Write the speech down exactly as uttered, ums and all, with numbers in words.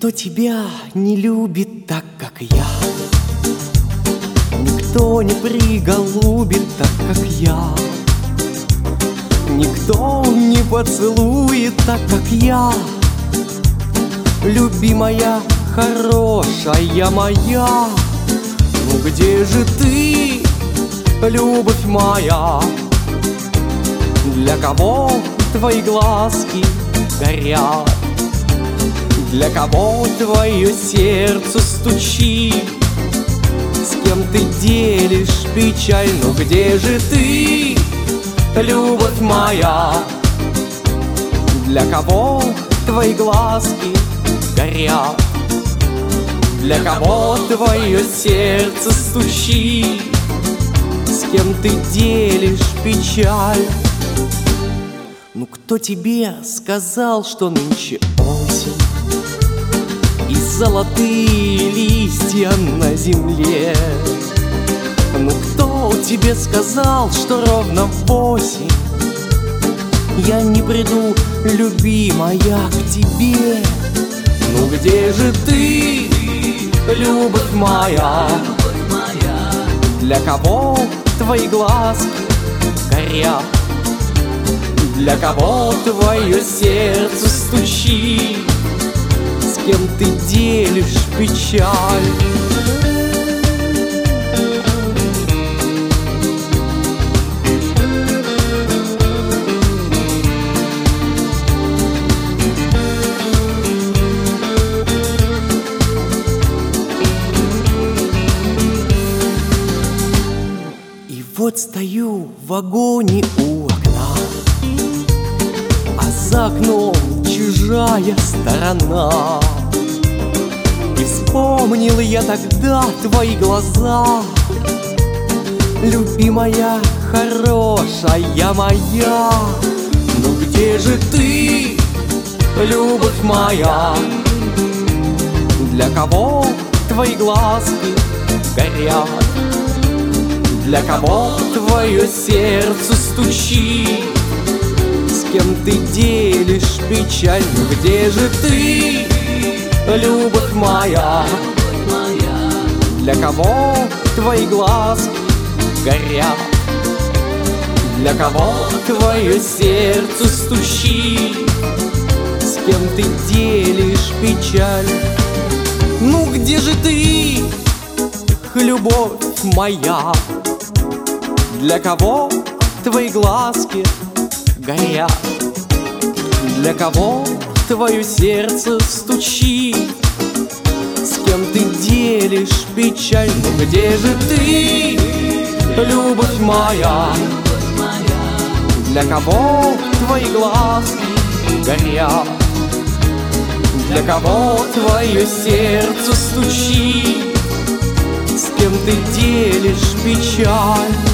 Никто тебя не любит так, как я. Никто не приголубит так, как я. Никто не поцелует так, как я. Любимая, хорошая моя, ну где же ты, любовь моя? Для кого твои глазки горят? Для кого твое сердце стучит? С кем ты делишь печаль? Ну где же ты, любовь моя? Для кого твои глазки горят? Для кого твое сердце стучит? С кем ты делишь печаль? Ну кто тебе сказал, что нынче осень и золотые листья на земле? Ну кто тебе сказал, что ровно в восемь я не приду, любимая, к тебе? Ну где же ты, любовь моя? Для кого твои глазки горят? Для кого твое сердце стучит? С кем ты делишь печаль? И вот стою в вагоне у окна, а за окном чужая сторона. И вспомнил я тогда твои глаза, любимая, хорошая моя. Ну где же ты, любовь моя? Для кого твои глазки горят? Для кого твое сердце стучит? С кем ты делишь печаль? Ну где же ты, любовь моя? Для кого твои глазки горят? Для кого твое сердце стучит? С кем ты делишь печаль? Ну где же ты, любовь моя? Для кого твои глазки горят? Для кого твое сердце стучит? С кем ты делишь печаль? Ну где же ты, любовь моя? Для кого твои глазки горят? Для кого твое сердце стучит? С кем ты делишь печаль?